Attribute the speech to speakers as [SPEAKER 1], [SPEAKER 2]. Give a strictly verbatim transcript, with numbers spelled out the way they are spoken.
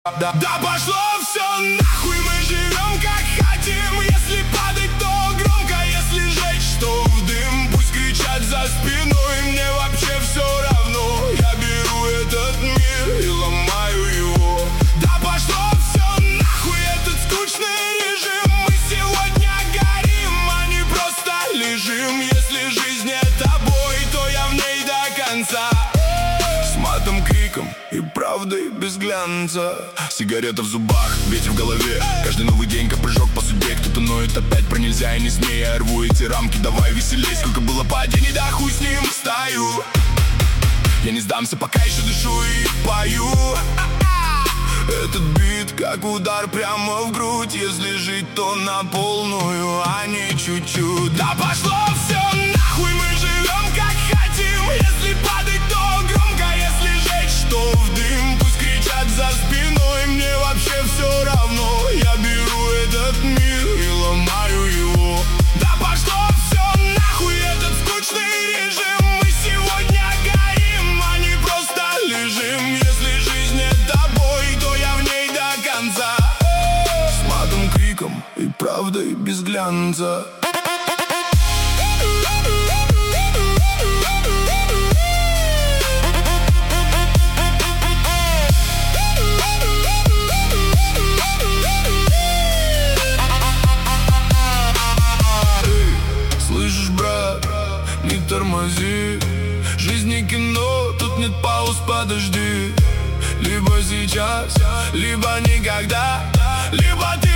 [SPEAKER 1] Да, да пошло все нахуй, мы живем как хотим. Если падать, то громко, если жечь, то в дым. Пусть кричат за спиной, мне вообще все равно. Я беру этот мир и ломаю его. Да пошло все нахуй, этот скучный режим. Мы сегодня горим, а не просто лежим. Если жизнь это бой, то я в ней до конца. С матом, криком и правдой без глянца. Сигарета в зубах, ветер в голове. Каждый новый день как прыжок по судьбе. Кто-то ноет опять про нельзя и не смей. Я рву эти рамки, давай веселей. Сколько было падений, да хуй с ним, стою. Я не сдамся, пока еще дышу и пою. Этот бит как удар прямо в грудь. Если жить, то на полную, а не чуть-чуть. Да пошло все нахуй, мы живем как хотим. Если падать, то громко, если жечь, то в дым. Пусть кричат за спиной, мне вообще все равно. Я беру этот мир и ломаю его. Да пошло все нахуй, этот скучный режим. Мы сегодня горим, а не просто лежим. Если жизнь это бой, то я в ней до конца. С матом, криком и правдой без глянца. Не тормози, жизнь не кино, тут нет пауз, подожди. Либо сейчас, либо никогда, либо ты